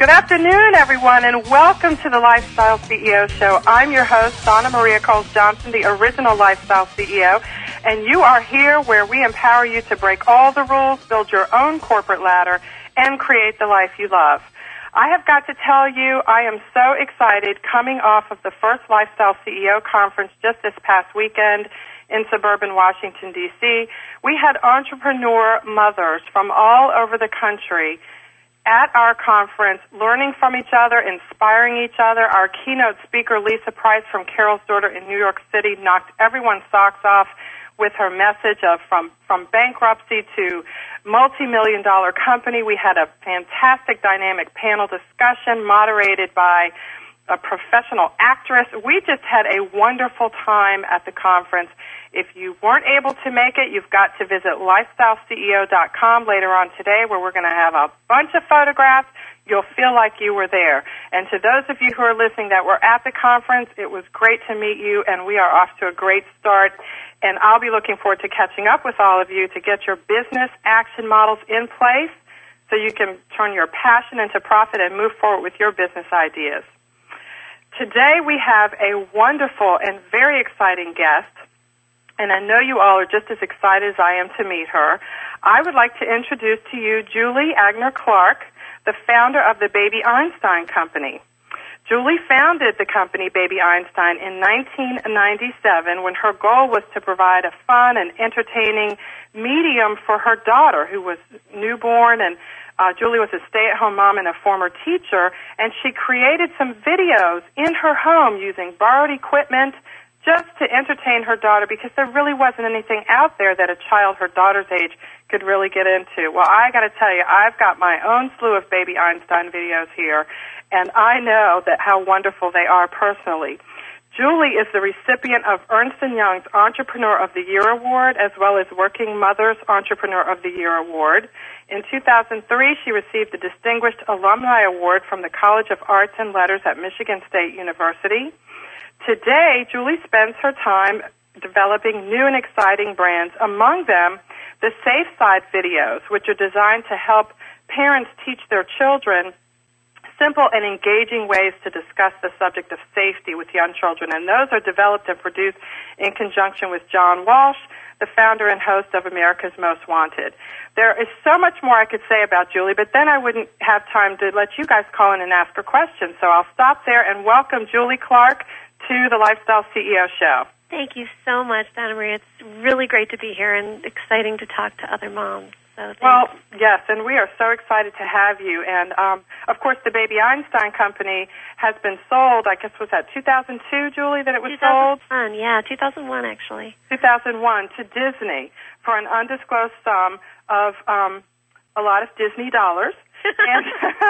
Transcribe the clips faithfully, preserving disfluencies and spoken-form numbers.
Good afternoon, everyone, and welcome to the Lifestyle C E O Show. I'm your host, Donna Maria Coles-Johnson, the original Lifestyle C E O, and you are here where we empower you to break all the rules, build your own corporate ladder, and create the life you love. I have got to tell you, I am so excited coming off of the first Lifestyle C E O conference just this past weekend in suburban Washington, D C. We had entrepreneur mothers from all over the country at our conference, learning from each other, inspiring each other. Our keynote speaker, Lisa Price from Carol's Daughter in New York City, knocked everyone's socks off with her message of from, from bankruptcy to multi-million dollar company. We had a fantastic dynamic panel discussion moderated by a professional actress. We just had a wonderful time at the conference. If you weren't able to make it, you've got to visit lifestyle C E O dot com later on today, where we're going to have a bunch of photographs. You'll feel like you were there. And to those of you who are listening that were at the conference, it was great to meet you, and we are off to a great start. And I'll be looking forward to catching up with all of you to get your business action models in place so you can turn your passion into profit and move forward with your business ideas. Today we have a wonderful and very exciting guest, and I know you all are just as excited as I am to meet her. I would like to introduce to you Julie Agner-Clark, the founder of the Baby Einstein Company. Julie founded the company Baby Einstein in nineteen ninety-seven when her goal was to provide a fun and entertaining medium for her daughter, who was newborn, and uh, Julie was a stay-at-home mom and a former teacher, and she created some videos in her home using borrowed equipment just to entertain her daughter, because there really wasn't anything out there that a child her daughter's age could really get into. Well, I got to tell you, I've got my own slew of Baby Einstein videos here, and I know that how wonderful they are personally. Julie is the recipient of Ernst and Young's Entrepreneur of the Year Award, as well as Working Mother's Entrepreneur of the Year Award. In two thousand three, she received the Distinguished Alumni Award from the College of Arts and Letters at Michigan State University. Today, Julie spends her time developing new and exciting brands, among them the Safe Side videos, which are designed to help parents teach their children simple and engaging ways to discuss the subject of safety with young children. And those are developed and produced in conjunction with John Walsh, the founder and host of America's Most Wanted. There is so much more I could say about Julie, but then I wouldn't have time to let you guys call in and ask her questions. So I'll stop there and welcome Julie Clark to the Lifestyle C E O Show. Thank you so much, Donna Maria. It's really great to be here and exciting to talk to other moms. So well, yes, and we are so excited to have you. And, um, of course, the Baby Einstein Company has been sold, I guess, was that two thousand two, Julie, that it was sold? two thousand one, yeah, two thousand one, actually. two thousand one to Disney for an undisclosed sum of um, a lot of Disney dollars. and,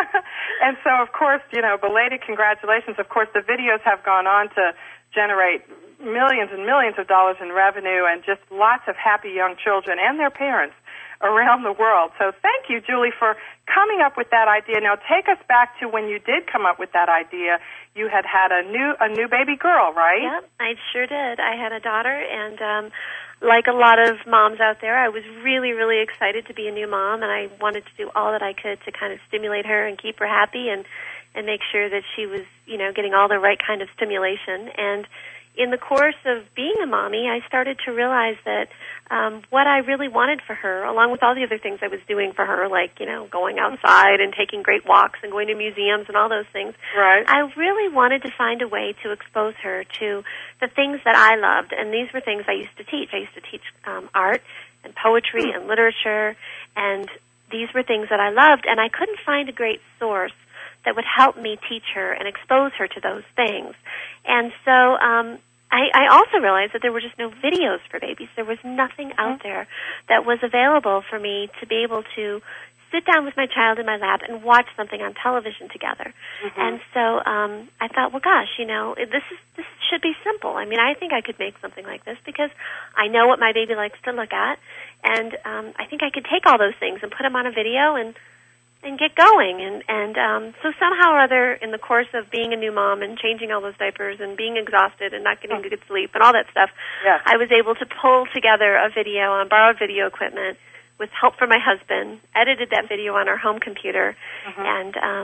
and so, of course, you know, belated congratulations. Of course, the videos have gone on to generate millions and millions of dollars in revenue and just lots of happy young children and their parents around the world. So thank you, Julie, for coming up with that idea. Now take us back to when you did come up with that idea. You had had a new a new baby girl, right? Yep, I sure did. I had a daughter, and um, like a lot of moms out there, I was really, really excited to be a new mom, and I wanted to do all that I could to kind of stimulate her and keep her happy and, and make sure that she was, you know, getting all the right kind of stimulation. And in the course of being a mommy, I started to realize that um, what I really wanted for her, along with all the other things I was doing for her, like, you know, going outside and taking great walks and going to museums and all those things, right. I really wanted to find a way to expose her to the things that I loved, and these were things I used to teach. I used to teach um, art and poetry and literature, and these were things that I loved, and I couldn't find a great source that would help me teach her and expose her to those things. And so um, I, I also realized that there were just no videos for babies. There was nothing out there that was available for me to be able to sit down with my child in my lap and watch something on television together. Mm-hmm. And so um, I thought, well, gosh, you know, this is this should be simple. I mean, I think I could make something like this because I know what my baby likes to look at, and um, I think I could take all those things and put them on a video and and get going. And, and um, so somehow or other, in the course of being a new mom and changing all those diapers and being exhausted and not getting good sleep and all that stuff, yes. I was able to pull together a video on borrowed video equipment with help from my husband, edited that video on our home computer, mm-hmm. and um,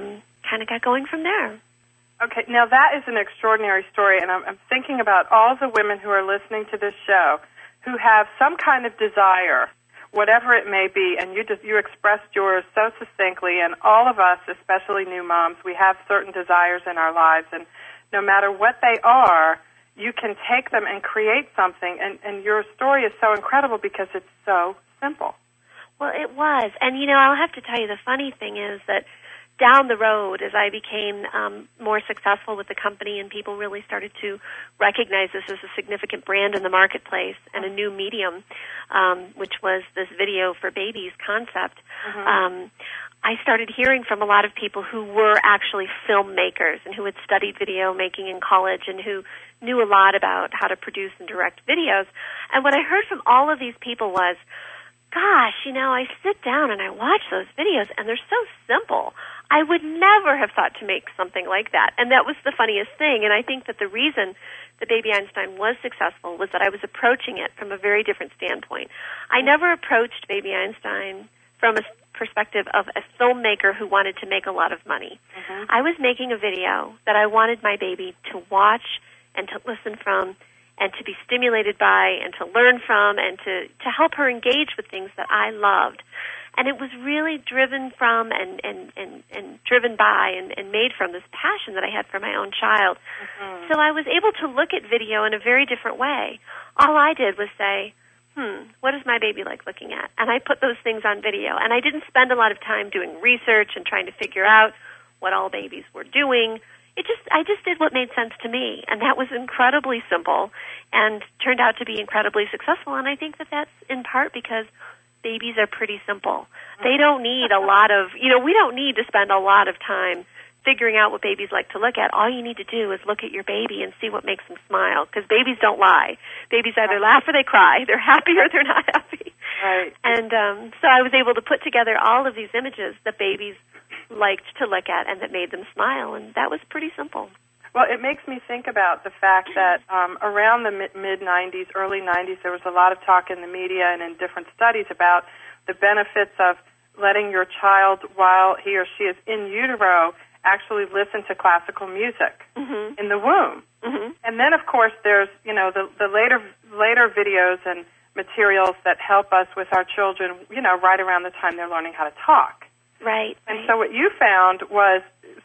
kind of got going from there. Okay, now that is an extraordinary story, and I'm, I'm thinking about all the women who are listening to this show who have some kind of desire, whatever it may be, and you just you expressed yours so succinctly, and all of us, especially new moms, we have certain desires in our lives, and no matter what they are, you can take them and create something, and, and your story is so incredible because it's so simple. Well, it was, and you know, I'll have to tell you, the funny thing is that down the road, as I became um, more successful with the company and people really started to recognize this as a significant brand in the marketplace and a new medium, um, which was this video for babies concept, mm-hmm. um, I started hearing from a lot of people who were actually filmmakers and who had studied video making in college and who knew a lot about how to produce and direct videos. And what I heard from all of these people was, gosh, you know, I sit down and I watch those videos and they're so simple. I would never have thought to make something like that. And that was the funniest thing. And I think that the reason that Baby Einstein was successful was that I was approaching it from a very different standpoint. I never approached Baby Einstein from a perspective of a filmmaker who wanted to make a lot of money. Mm-hmm. I was making a video that I wanted my baby to watch and to listen from and to be stimulated by and to learn from and to, to help her engage with things that I loved. And it was really driven from and, and, and, and driven by and, and made from this passion that I had for my own child. Mm-hmm. So I was able to look at video in a very different way. All I did was say, hmm, what does my baby like looking at? And I put those things on video. And I didn't spend a lot of time doing research and trying to figure out what all babies were doing. It just, I just did what made sense to me. And that was incredibly simple and turned out to be incredibly successful. And I think that that's in part because babies are pretty simple. They don't need a lot of, you know, we don't need to spend a lot of time figuring out what babies like to look at. All you need to do is look at your baby and see what makes them smile, because babies don't lie. Babies either laugh or they cry. They're happy or they're not happy. Right. And um, so I was able to put together all of these images that babies liked to look at and that made them smile, and that was pretty simple. Well, it makes me think about the fact that um, around the mid-nineties, early nineties, there was a lot of talk in the media and in different studies about the benefits of letting your child, while he or she is in utero, actually listen to classical music mm-hmm. in the womb. Mm-hmm. And then, of course, there's, you know, the, the later later videos and materials that help us with our children, you know, right around the time they're learning how to talk. Right. And right. so what you found was,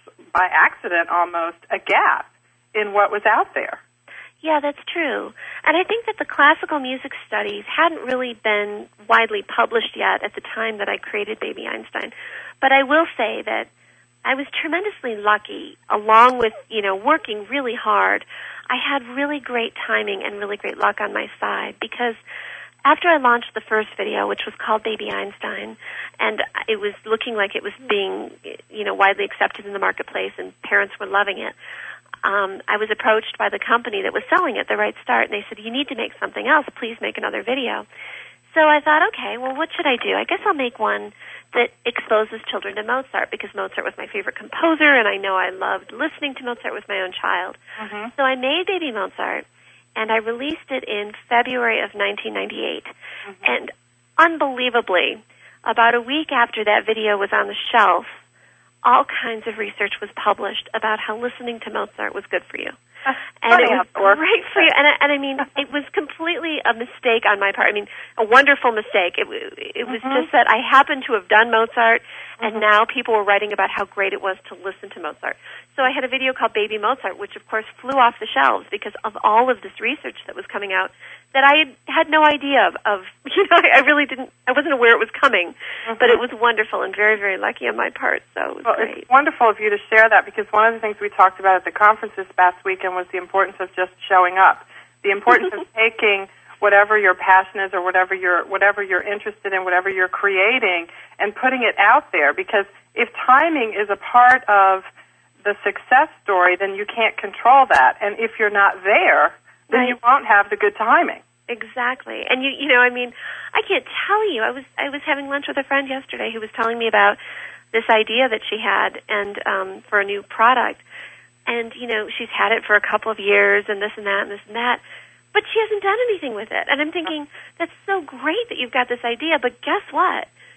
by accident almost, a gap in what was out there. Yeah, that's true. And I think that the classical music studies hadn't really been widely published yet at the time that I created Baby Einstein. But I will say that I was tremendously lucky, along with, you know, working really hard. I had really great timing and really great luck on my side, because after I launched the first video, which was called Baby Einstein, and it was looking like it was being, you know, widely accepted in the marketplace and parents were loving it, um, I was approached by the company that was selling it, The Right Start, and they said, you need to make something else. Please make another video. So I thought, okay, well, what should I do? I guess I'll make one that exposes children to Mozart, because Mozart was my favorite composer, and I know I loved listening to Mozart with my own child. Mm-hmm. So I made Baby Mozart, and I released it in February of nineteen ninety-eight. Mm-hmm. And unbelievably, about a week after that video was on the shelf, all kinds of research was published about how listening to Mozart was good for you. And it was great for you. And I, and I mean, it was completely a mistake on my part. I mean, a wonderful mistake. It, it was mm-hmm. just that I happened to have done Mozart, and mm-hmm. now people were writing about how great it was to listen to Mozart. So I had a video called Baby Mozart, which, of course, flew off the shelves because of all of this research that was coming out that I had, had no idea of, of. You know, I really didn't, I wasn't aware it was coming. Mm-hmm. But it was wonderful and very, very lucky on my part, so it was well, great. It's wonderful of you to share that, because one of the things we talked about at the conference this past weekend was the importance of just showing up, the importance of taking whatever your passion is or whatever you're, whatever you're interested in, whatever you're creating, and putting it out there. Because if timing is a part of the success story, then you can't control that. And if you're not there, then right. you won't have the good timing. Exactly. And you you know, I mean, I can't tell you. I was I was having lunch with a friend yesterday who was telling me about this idea that she had and um for a new product. And, you know, she's had it for a couple of years and this and that and this and that. But she hasn't done anything with it. And I'm thinking, that's so great that you've got this idea, but guess what?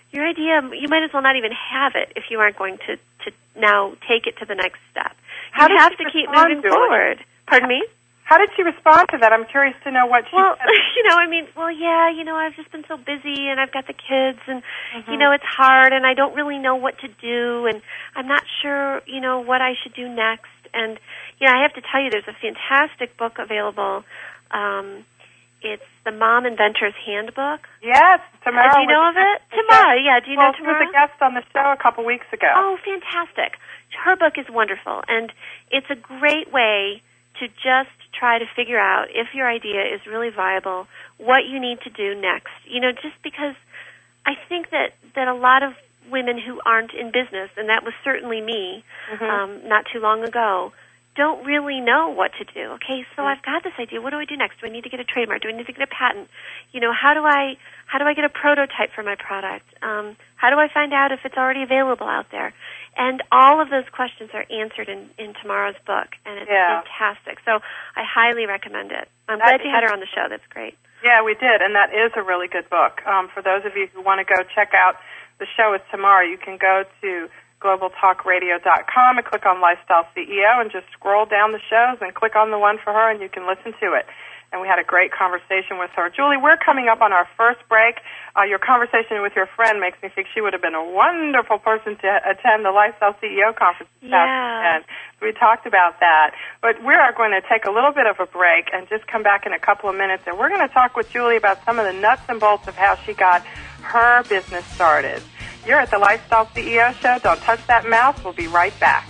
your idea, you might as well not even have it if you aren't going to, to now take it to the next step. How you have to keep moving forward. Pardon me? How did she respond to that? I'm curious to know what she well, said. Well, you know, I mean, well, yeah, you know, I've just been so busy, and I've got the kids, and, mm-hmm. you know, it's hard, and I don't really know what to do, and I'm not sure, you know, what I should do next. And, you know, I have to tell you, there's a fantastic book available. Um, it's the Mom Inventor's Handbook. Yes, Tamara. Uh, do you know of it? Tamara, yeah. Do you well, know Tamara? She was a guest on the show a couple weeks ago. Oh, fantastic. Her book is wonderful, and it's a great way to just try to figure out if your idea is really viable, what you need to do next. You know, just because I think that, that a lot of women who aren't in business, and that was certainly me mm-hmm. um, not too long ago, don't really know what to do. Okay, so I've got this idea. What do I do next? Do I need to get a trademark? Do I need to get a patent? You know, how do I how do I get a prototype for my product? Um, how do I find out if it's already available out there? And all of those questions are answered in, in Tamara's book, and it's yeah. fantastic. So I highly recommend it. I'm that glad you had her on the show. That's great. Yeah, we did, and that is a really good book. Um, for those of you who want to go check out the show with Tamara, you can go to global talk radio dot com and click on Lifestyle C E O and just scroll down the shows and click on the one for her, and you can listen to it. And we had a great conversation with her. Julie, we're coming up on our first break. Uh, your conversation with your friend makes me think she would have been a wonderful person to attend the Lifestyle C E O conference. Yeah. And we talked about that. But we are going to take a little bit of a break and just come back in a couple of minutes. And we're going to talk with Julie about some of the nuts and bolts of how she got her business started. You're at the Lifestyle C E O Show. Don't touch that mouse. We'll be right back.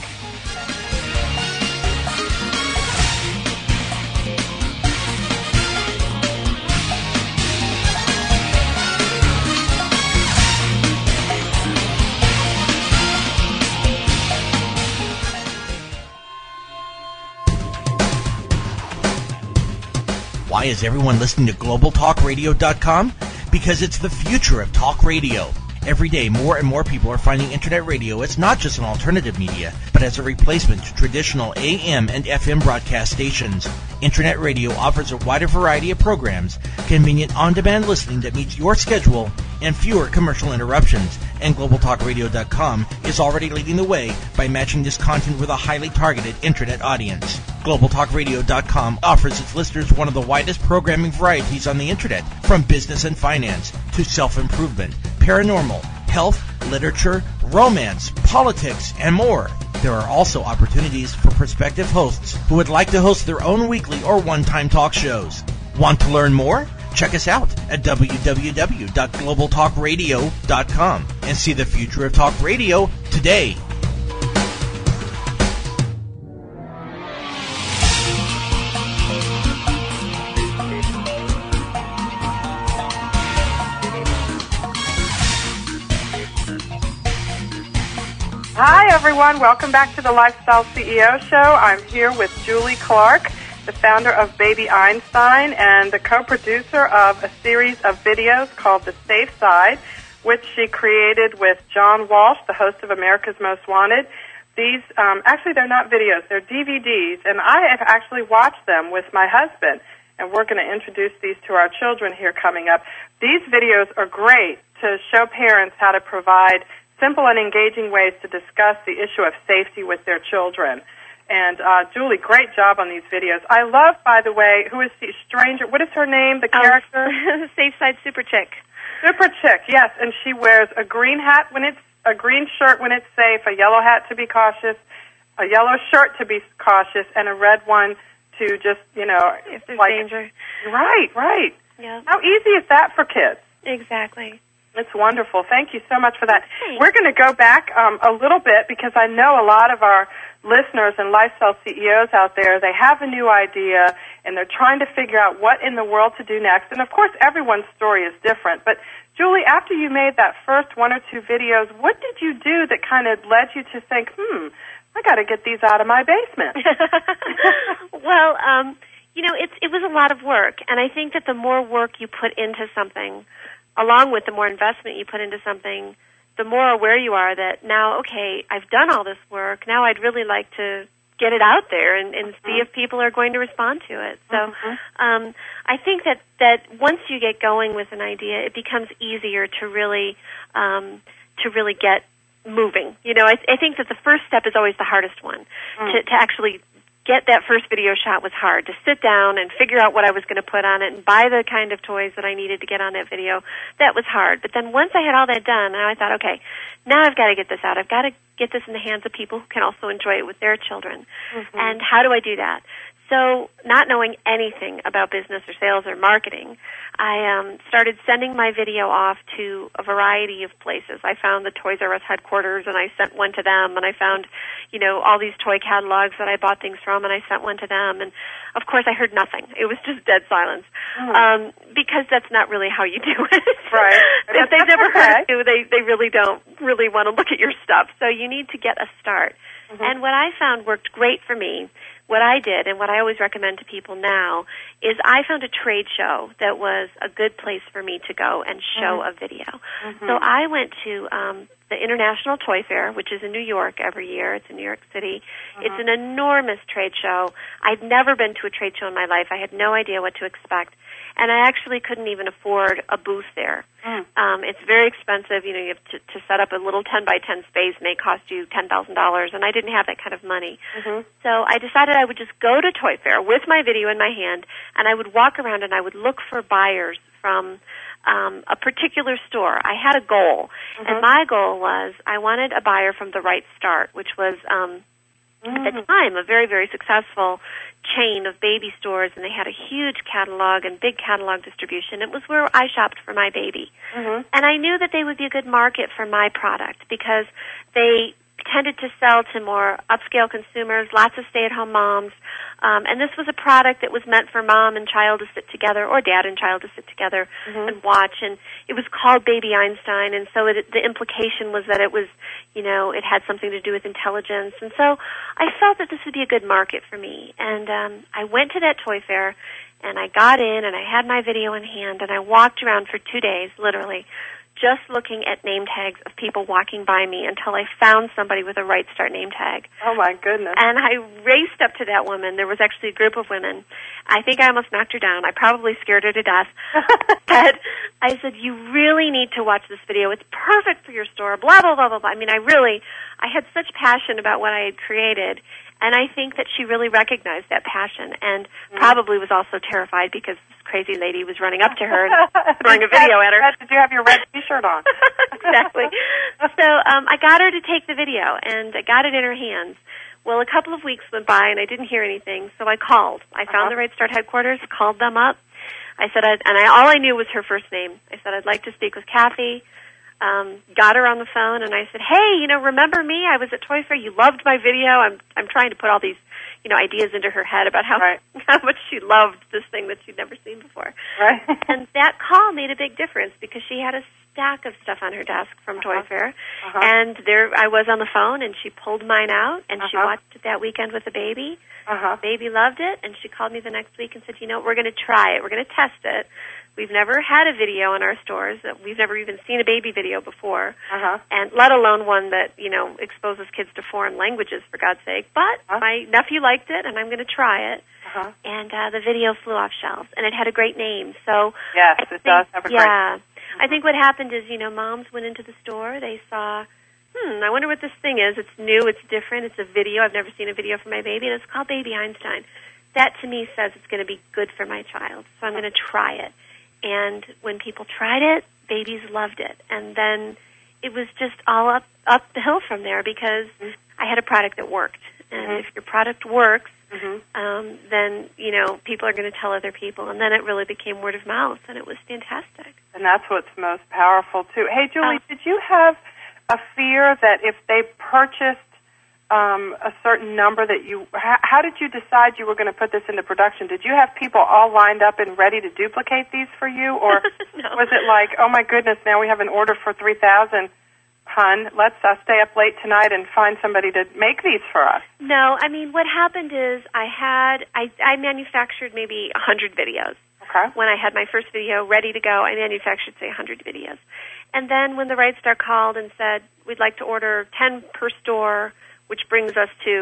Why is everyone listening to global talk radio dot com? Because it's the future of talk radio. Every day, more and more people are finding Internet radio as not just an alternative media, but as a replacement to traditional A M and F M broadcast stations. Internet radio offers a wider variety of programs, convenient on-demand listening that meets your schedule, and fewer commercial interruptions. And global talk radio dot com is already leading the way by matching this content with a highly targeted Internet audience. global talk radio dot com offers its listeners one of the widest programming varieties on the Internet, from business and finance to self-improvement, paranormal, health, literature, romance, politics, and more. There are also opportunities for prospective hosts who would like to host their own weekly or one-time talk shows. Want to learn more? Check us out at w w w dot global talk radio dot com and see the future of talk radio today. Hi, everyone. Welcome back to the Lifestyle C E O Show. I'm here with Julie Clark, the founder of Baby Einstein and the co-producer of a series of videos called The Safe Side, which she created with John Walsh, the host of America's Most Wanted. These, um, actually, they're not videos. They're D V Ds, and I have actually watched them with my husband, and we're going to introduce these to our children here coming up. These videos are great to show parents how to provide simple and engaging ways to discuss the issue of safety with their children. And, uh, Julie, great job on these videos. I love, by the way, who is the stranger? What is her name, the character? Um, Safe Side Super Chick. Super Chick, yes. And she wears a green hat when it's, a green shirt when it's safe, a yellow hat to be cautious, a yellow shirt to be cautious, and a red one to just, you know, if there's like, danger. Right, right. Yeah. How easy is that for kids? Exactly. It's wonderful. Thank you so much for that. Thanks. We're going to go back um, a little bit because I know a lot of our listeners and lifestyle C E Os out there, they have a new idea and they're trying to figure out what in the world to do next. And, of course, everyone's story is different. But, Julie, after you made that first one or two videos, what did you do that kind of led you to think, hmm, I got to get these out of my basement? Well, um, you know, it's, it was a lot of work. And I think that the more work you put into something, along with the more investment you put into something, the more aware you are that now, okay, I've done all this work. Now I'd really like to get it out there and, and see if people are going to respond to it. So Mm-hmm. um, I think that, that once you get going with an idea, it becomes easier to really um, to really get moving. You know, I, I think that the first step is always the hardest one. Mm. To, to actually get that first video shot was hard. To sit down and figure out what I was going to put on it and buy the kind of toys that I needed to get on that video, that was hard. But then once I had all that done, I thought, okay, now I've got to get this out. I've got to get this in the hands of people who can also enjoy it with their children. Mm-hmm. And how do I do that? So not knowing anything about business or sales or marketing, I um, started sending my video off to a variety of places. I found the Toys R Us headquarters, and I sent one to them, and I found, you know, all these toy catalogs that I bought things from, and I sent one to them. And, of course, I heard nothing. It was just dead silence, mm. um, because that's not really how you do it. Right. If they've never okay. heard of you, they, they really don't really want to look at your stuff. So you need to get a start. Mm-hmm. And what I found worked great for me, what I did, and what I always recommend to people now, is I found a trade show that was a good place for me to go and show mm-hmm. a video. Mm-hmm. So I went to um, the International Toy Fair, which is in New York every year. It's in New York City. Mm-hmm. It's an enormous trade show. I'd never been to a trade show in my life. I had no idea what to expect. And I actually couldn't even afford a booth there. Mm. Um, it's very expensive. You know, you have to, to set up a little ten by ten space may cost you ten thousand dollars, and I didn't have that kind of money. Mm-hmm. So I decided I would just go to Toy Fair with my video in my hand, and I would walk around and I would look for buyers from um, a particular store. I had a goal, mm-hmm. and my goal was I wanted a buyer from the Right Start, which was um, mm. at the time a very, very successful chain of baby stores, and they had a huge catalog and big catalog distribution. It was where I shopped for my baby. Mm-hmm. And I knew that they would be a good market for my product because they tended to sell to more upscale consumers, lots of stay-at-home moms. Um, and this was a product that was meant for mom and child to sit together, or dad and child to sit together mm-hmm. and watch. And it was called Baby Einstein, and so it, the implication was that it was, you know, it had something to do with intelligence. And so I felt that this would be a good market for me. And um, I went to that toy fair, and I got in, and I had my video in hand, and I walked around for two days, literally, just looking at name tags of people walking by me until I found somebody with a Right Start name tag. Oh, my goodness. And I raced up to that woman. There was actually a group of women. I think I almost knocked her down. I probably scared her to death. But I said, you really need to watch this video. It's perfect for your store, blah, blah, blah, blah, blah. I mean, I really, I had such passion about what I had created. And I think that she really recognized that passion and mm-hmm. probably was also terrified because this crazy lady was running up to her and throwing a video at her. Did you have your red T-shirt on? Exactly. So um, I got her to take the video, and I got it in her hands. Well, a couple of weeks went by, and I didn't hear anything, so I called. I found uh-huh. the Right Start headquarters, called them up. I said, I'd, and I, all I knew was her first name. I said, I'd like to speak with Kathy. Um, got her on the phone, and I said, hey, you know, remember me? I was at Toy Fair. You loved my video. I'm I'm trying to put all these, you know, ideas into her head about how, right. how much she loved this thing that she'd never seen before. Right. And that call made a big difference because she had a stack of stuff on her desk from uh-huh. Toy Fair. Uh-huh. And there I was on the phone, and she pulled mine out, and uh-huh. she watched it that weekend with the baby. Uh-huh. Baby loved it, and she called me the next week and said, you know, we're going to try it. We're going to test it. We've never had a video in our stores. We've never even seen a baby video before, uh-huh. and let alone one that, you know, exposes kids to foreign languages, for God's sake. But uh-huh. my nephew liked it, and I'm going to try it. Uh-huh. And uh, the video flew off shelves, and it had a great name. So yes, I it think, does have a great yeah, name. I think what happened is, you know, moms went into the store. They saw, hmm, I wonder what this thing is. It's new. It's different. It's a video. I've never seen a video for my baby, and it's called Baby Einstein. That, to me, says it's going to be good for my child, so I'm going to try it. And when people tried it, babies loved it. And then it was just all up, up the hill from there because mm-hmm. I had a product that worked. And mm-hmm. if your product works, mm-hmm. um, then, you know, people are going to tell other people. And then it really became word of mouth, and it was fantastic. And that's what's most powerful, too. Hey, Julie, uh, did you have a fear that if they purchased Um, a certain number that you, how, how did you decide you were going to put this into production? Did you have people all lined up and ready to duplicate these for you? Or no. was it like, oh my goodness, now we have an order for three thousand, hun, let's uh, stay up late tonight and find somebody to make these for us? No, I mean, what happened is I had, I, I manufactured maybe one hundred videos. Okay. When I had my first video ready to go, I manufactured, say, one hundred videos. And then when the Right Start called and said, we'd like to order ten per store, which brings us to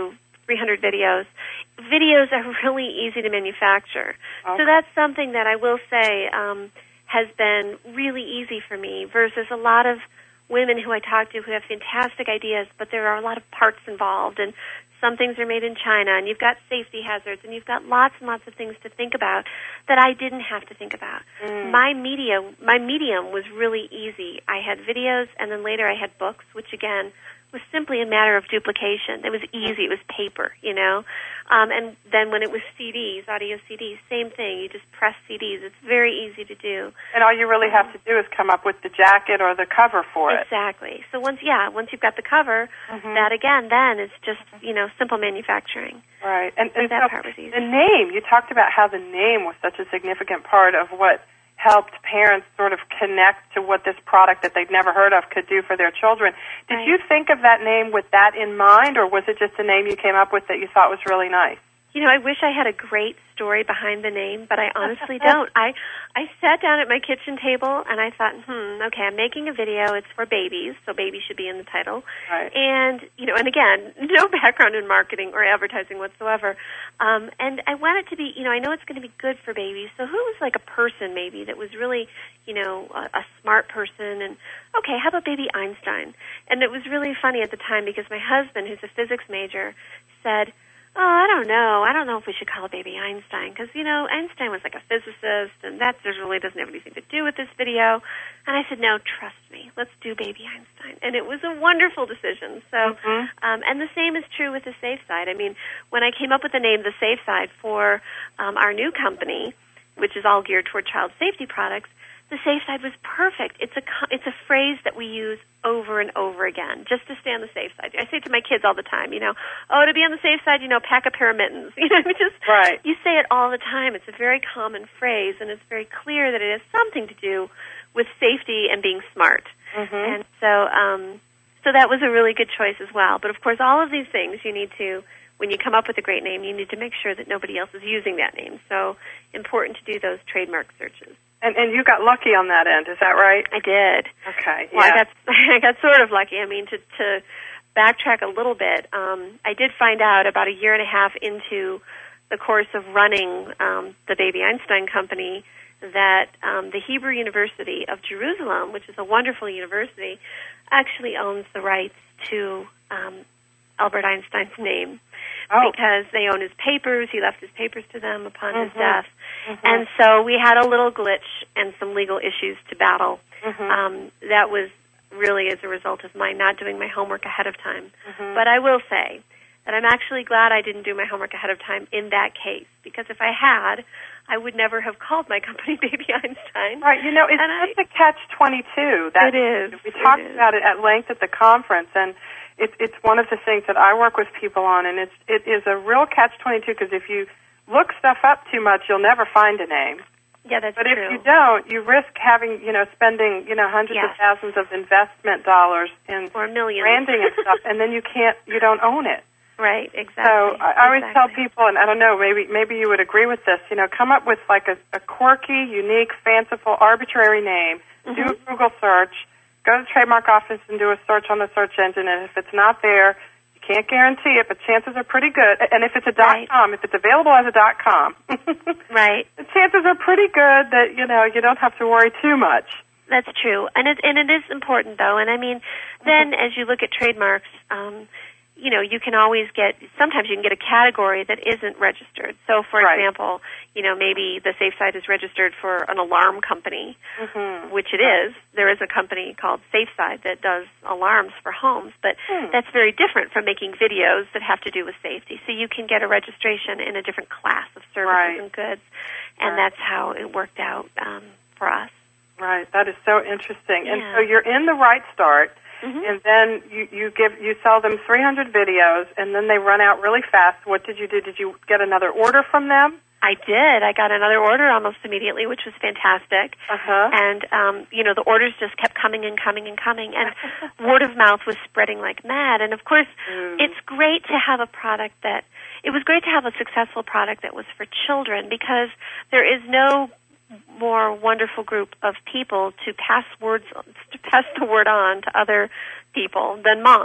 three hundred videos. Videos are really easy to manufacture. Okay. So that's something that I will say um, has been really easy for me versus a lot of women who I talk to who have fantastic ideas, but there are a lot of parts involved, and some things are made in China, and you've got safety hazards, and you've got lots and lots of things to think about that I didn't have to think about. Mm. My media, my medium was really easy. I had videos, and then later I had books, which again was simply a matter of duplication. It was easy. It was paper, you know. Um, and then when it was C Ds, audio C Ds, same thing. You just press C Ds. It's very easy to do. And all you really have to do is come up with the jacket or the cover for it. Exactly. So once, yeah, once you've got the cover, mm-hmm. that again, then is just, you know, simple manufacturing. Right. And, and that so part was easy. The name, you talked about how the name was such a significant part of what helped parents sort of connect to what this product that they'd never heard of could do for their children. Did right. you think of that name with that in mind, or was it just a name you came up with that you thought was really nice? You know, I wish I had a great story behind the name, but I honestly don't. I I sat down at my kitchen table and I thought, hmm, okay, I'm making a video. It's for babies, so baby should be in the title. Right. And, you know, and again, no background in marketing or advertising whatsoever. Um, and I want it to be, you know, I know it's going to be good for babies, so who was like a person maybe that was really, you know, a, a smart person? And, okay, how about baby Einstein? And it was really funny at the time because my husband, who's a physics major, said, oh, I don't know. I don't know if we should call it Baby Einstein because, you know, Einstein was like a physicist, and that really doesn't have anything to do with this video. And I said, no, trust me. Let's do Baby Einstein. And it was a wonderful decision. So, mm-hmm. um, and the same is true with the Safe Side. I mean, when I came up with the name The Safe Side for um, our new company, which is all geared toward child safety products, the Safe Side was perfect. It's a it's a phrase that we use over and over again, just to stay on the safe side. I say to my kids all the time, you know, oh, to be on the safe side, you know, pack a pair of mittens. You know, just right. You say it all the time. It's a very common phrase, and it's very clear that it has something to do with safety and being smart. Mm-hmm. And so, um, so that was a really good choice as well. But of course, all of these things you need to. When you come up with a great name, you need to make sure that nobody else is using that name. So important to do those trademark searches. And, and you got lucky on that end, is that right? I did. Okay. Well, yeah. I got I got sort of lucky. I mean, to to backtrack a little bit, um, I did find out about a year and a half into the course of running um, the Baby Einstein company that um, the Hebrew University of Jerusalem, which is a wonderful university, actually owns the rights to um, Albert Einstein's name. Oh. Because they own his papers. He left his papers to them upon mm-hmm. his death. Mm-hmm. And so we had a little glitch and some legal issues to battle. Mm-hmm. Um, that was really as a result of my not doing my homework ahead of time. Mm-hmm. But I will say that I'm actually glad I didn't do my homework ahead of time in that case, because if I had, I would never have called my company Baby Einstein. Right. You know, it's and just I, a catch twenty-two. That, it is. We talked it is. about it at length at the conference, and It, it's one of the things that I work with people on, and it's, it is a real catch twenty-two because if you look stuff up too much, you'll never find a name. Yeah, that's but true. But if you don't, you risk having, you know, spending, you know, hundreds yes. of thousands of investment dollars in or millions branding and stuff, and then you can't, you don't own it. Right, exactly. So I, I always exactly. tell people, and I don't know, maybe maybe you would agree with this, you know, come up with like a, a quirky, unique, fanciful, arbitrary name, mm-hmm. do a Google search, go to the trademark office and do a search on the search engine, and if it's not there, you can't guarantee it, but chances are pretty good. And if it's a dot right. com, if it's available as a dot com, right, the chances are pretty good that, you know, you don't have to worry too much. That's true, and it and it is important though. And I mean, then as you look at trademarks, um, you know, you can always get, sometimes you can get a category that isn't registered. So, for right. example, you know, maybe the Safe Side is registered for an alarm company, mm-hmm. which it is. There is a company called Safe Side that does alarms for homes, but hmm. that's very different from making videos that have to do with safety. So you can get a registration in a different class of services right. and goods, and right. that's how it worked out um, for us. Right. That is so interesting. Yeah. And so you're in the Right Start. Mm-hmm. And then you, you give you sell them three hundred videos, and then they run out really fast. What did you do? Did you get another order from them? I did. I got another order almost immediately, which was fantastic. Uh-huh. And, um, you know, the orders just kept coming and coming and coming, and word of mouth was spreading like mad. And, of course, mm. it's great to have a product that, it was great to have a successful product that was for children, because there is no more wonderful group of people to pass words, to pass the word on to other people than moms.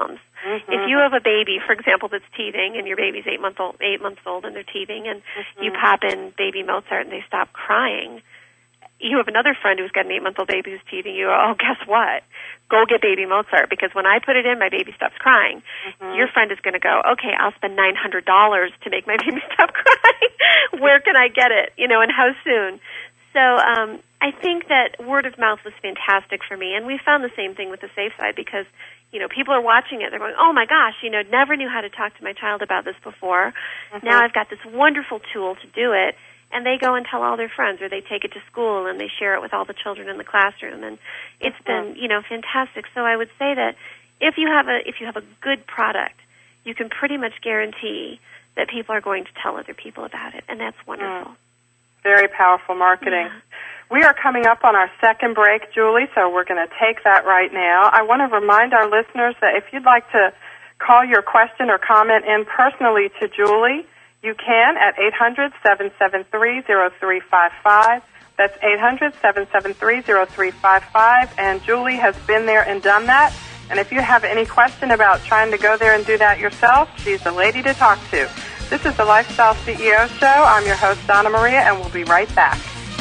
Mm-hmm. If you have a baby, for example, that's teething, and your baby's eight months old, eight months old, and they're teething, and mm-hmm. you pop in Baby Mozart and they stop crying, you have another friend who's got an eight-month-old baby who's teething. You go, oh, guess what? Go get Baby Mozart, because when I put it in, my baby stops crying. Mm-hmm. Your friend is going to go, okay, I'll spend nine hundred dollars to make my baby stop crying. Where can I get it? You know, and how soon? So um, I think that word of mouth was fantastic for me, and we found the same thing with the Safe Side, because, you know, people are watching it. They're going, oh, my gosh, you know, never knew how to talk to my child about this before. Mm-hmm. Now I've got this wonderful tool to do it. And they go and tell all their friends, or they take it to school and they share it with all the children in the classroom. And it's been, you know, fantastic. So I would say that if you have a if you have a good product, you can pretty much guarantee that people are going to tell other people about it, and that's wonderful. Mm. Very powerful marketing. Yeah. We are coming up on our second break, Julie, so we're going to take that right now. I want to remind our listeners that if you'd like to call your question or comment in personally to Julie, you can at eight hundred, seven seven three, zero three five five. That's eight hundred, seven seven three, zero three five five. And Julie has been there and done that. And if you have any question about trying to go there and do that yourself, she's the lady to talk to. This is the Lifestyle C E O Show. I'm your host, Donna Maria, and we'll be right back.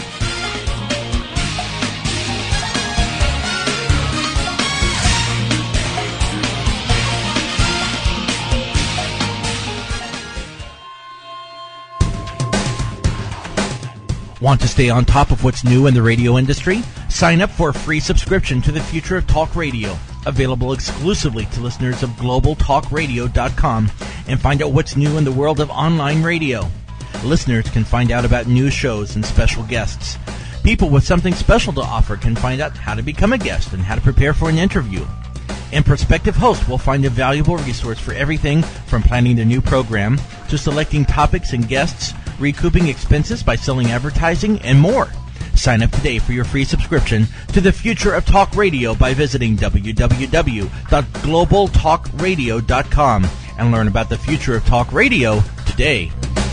Want to stay on top of what's new in the radio industry? Sign up for a free subscription to the Future of Talk Radio, available exclusively to listeners of global talk radio dot com, and find out what's new in the world of online radio. Listeners can find out about new shows and special guests. People with something special to offer can find out how to become a guest and how to prepare for an interview. And prospective hosts will find a valuable resource for everything from planning their new program to selecting topics and guests, recouping expenses by selling advertising, and more. Sign up today for your free subscription to the Future of Talk Radio by visiting w w w dot global talk radio dot com and learn about the future of talk radio today.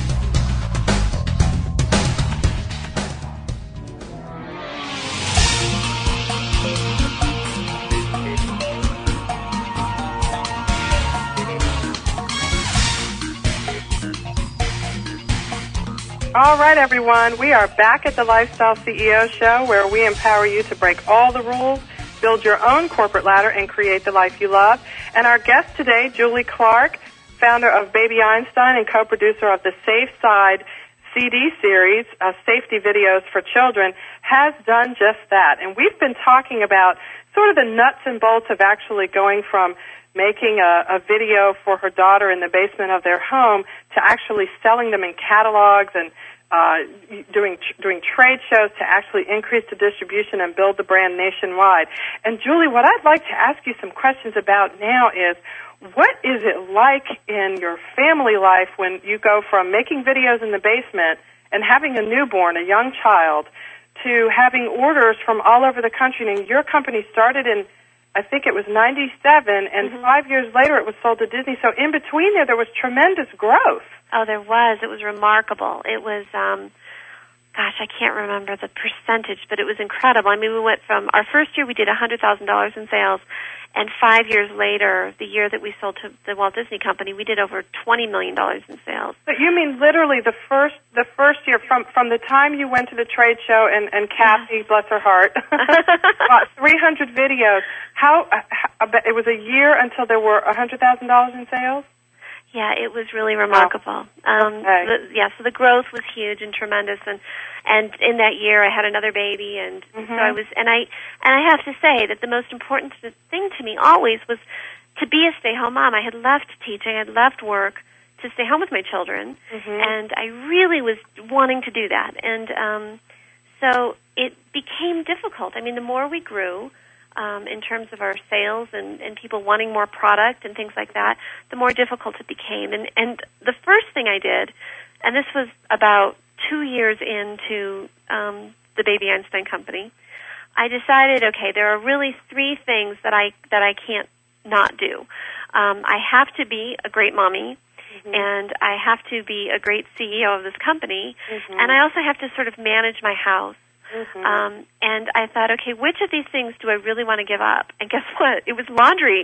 All right, everyone. We are back at the Lifestyle C E O Show, where we empower you to break all the rules, build your own corporate ladder, and create the life you love. And our guest today, Julie Clark, founder of Baby Einstein and co-producer of the Safe Side C D series, uh, safety videos for children, has done just that. And we've been talking about sort of the nuts and bolts of actually going from making a, a video for her daughter in the basement of their home to actually selling them in catalogs and uh, doing doing trade shows to actually increase the distribution and build the brand nationwide. And Julie, what I'd like to ask you some questions about now is, what is it like in your family life when you go from making videos in the basement and having a newborn, a young child, to having orders from all over the country? And your company started in, I think it was ninety-seven, and mm-hmm. five years later it was sold to Disney. So in between there, there was tremendous growth. Oh, there was. It was remarkable. It was, um, gosh, I can't remember the percentage, but it was incredible. I mean, we went from, our first year we did one hundred thousand dollars in sales, and five years later, the year that we sold to the Walt Disney Company, we did over twenty million dollars in sales. But you mean literally the first the first year, from from the time you went to the trade show, and, and Kathy, yeah. bless her heart, bought three hundred videos. How, how it was a year until there were one hundred thousand dollars in sales? Yeah, it was really remarkable. Wow. Um, okay. the, yeah, so the growth was huge and tremendous, and and in that year I had another baby, and mm-hmm. so I was, and I and I have to say that the most important thing to me always was to be a stay-home mom. I had left teaching, I had left work to stay home with my children, mm-hmm. and I really was wanting to do that, and um, so it became difficult. I mean, the more we grew, Um, in terms of our sales and, and people wanting more product and things like that, the more difficult it became. And, and the first thing I did, and this was about two years into um, the Baby Einstein Company, I decided, okay, there are really three things that I that I can't not do. Um, I have to be a great mommy, mm-hmm. and I have to be a great C E O of this company, mm-hmm. and I also have to sort of manage my house Mm-hmm. Um, and I thought, okay, which of these things do I really want to give up? And guess what? It was laundry.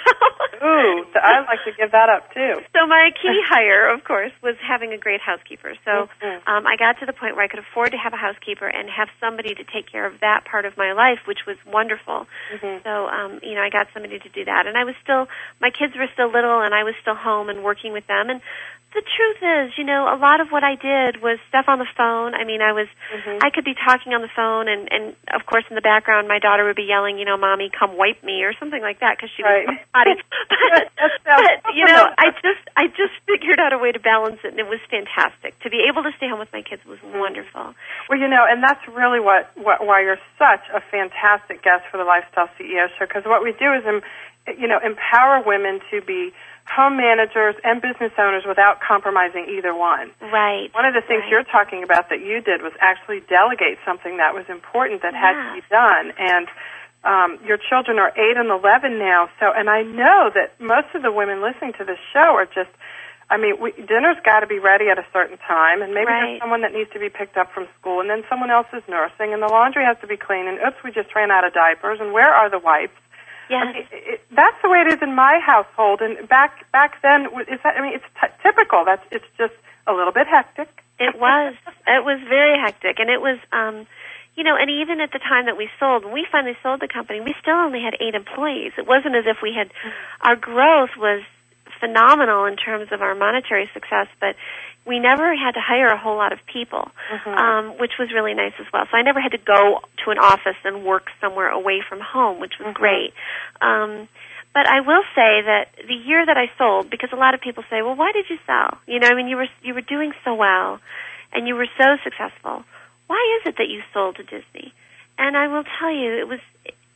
Ooh, so I'd like to give that up, too. So my key hire, of course, was having a great housekeeper. So mm-hmm. um, I got to the point where I could afford to have a housekeeper and have somebody to take care of that part of my life, which was wonderful. Mm-hmm. So, um, you know, I got somebody to do that. And I was still, my kids were still little, and I was still home and working with them. And the truth is, you know, a lot of what I did was stuff on the phone. I mean, I was, mm-hmm. I could be talking on the phone, and, and of course, in the background, my daughter would be yelling, you know, "Mommy, come wipe me," or something like that, because she right. was potty. But, but, you know, I just, I just figured out a way to balance it, and it was fantastic. To be able to stay home with my kids was mm-hmm. wonderful. Well, you know, and that's really what, what why you're such a fantastic guest for the Lifestyle C E O Show, because what we do is, um, you know, empower women to be home managers and business owners without compromising either one. Right. One of the things right. you're talking about that you did was actually delegate something that was important that yeah. had to be done. And um, your children are eight and eleven now. So, and I know that most of the women listening to this show are just, I mean, we, dinner's got to be ready at a certain time, and maybe right. there's someone that needs to be picked up from school, and then someone else is nursing, and the laundry has to be clean, and oops, we just ran out of diapers, and where are the wipes? Yes. I mean, it, that's the way it is in my household, and back back then, is that, I mean, it's t- typical. That's it's just a little bit hectic. It was. It was very hectic, and it was, um, you know, and even at the time that we sold, when we finally sold the company, we still only had eight employees. It wasn't as if we had, our growth was phenomenal in terms of our monetary success, but we never had to hire a whole lot of people, mm-hmm. um, which was really nice as well. So I never had to go to an office and work somewhere away from home, which was mm-hmm. great. Um, but I will say that the year that I sold, because a lot of people say, well, why did you sell? You know, I mean, you were you were doing so well, and you were so successful. Why is it that you sold to Disney? And I will tell you, it was,